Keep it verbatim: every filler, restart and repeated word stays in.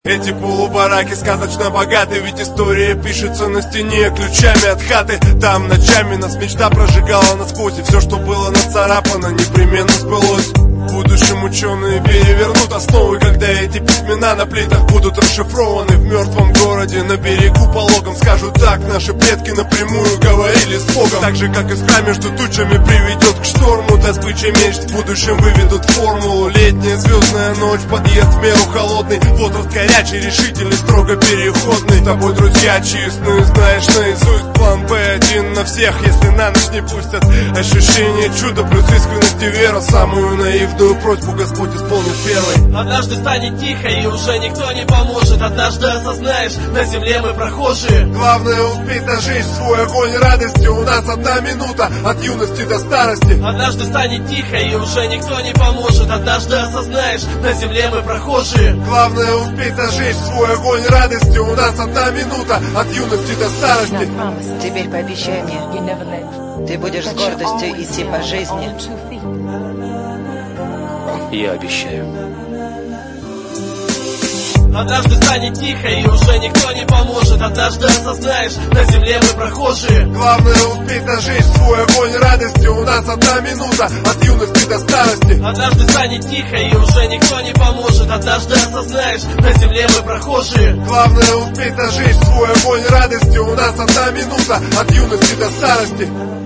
Эти полубараки сказочно богаты, ведь история пишется на стене ключами от хаты. Там ночами нас мечта прожигала насквозь, и все, что было нацарапано, непременно сбылось. В будущем ученые перевернут основы, когда эти письмена на плитах будут расшифрованы. В мертвом городе на берегу пологом скажут так: наши предки напрямую говорили с Богом. Так же, как искра между тучами приведет к шторму, добыча мечт в будущем выведут формулу. Летняя звездная ночь, подъезд в меру холодный, возраст горячий, решительный, строго переходный. С тобой друзья честные, знаешь наизусть план Б один на всех, если на ночь не пустят. Ощущение чуда плюс искренность и вера, самую наивную просьбу Господь исполнит первой. Однажды станет тихо, и уже никто не поможет. Однажды осознаешь, на земле мы прохожие. Главное успеть зажечь свой огонь радости. У нас одна минута от юности до старости. Однажды станет тихо, и уже никто не поможет. Однажды осознаешь, на земле мы прохожие. Главное успеть зажечь свой огонь радости. У нас одна минута от юности до старости. Теперь пообещай мне, ты будешь с гордостью идти по жизни. Я обещаю. Однажды станет тихо, и уже никто не поможет. Однажды осознаешь, на земле мы прохожие. Главное успеть зажечь свой огонь радости. У нас одна минута от юности до старости. Однажды станет тихо, и уже никто не поможет. Однажды осознаешь, на земле мы прохожие. Главное успеть зажечь свой огонь радости. У нас одна минута от юности до старости.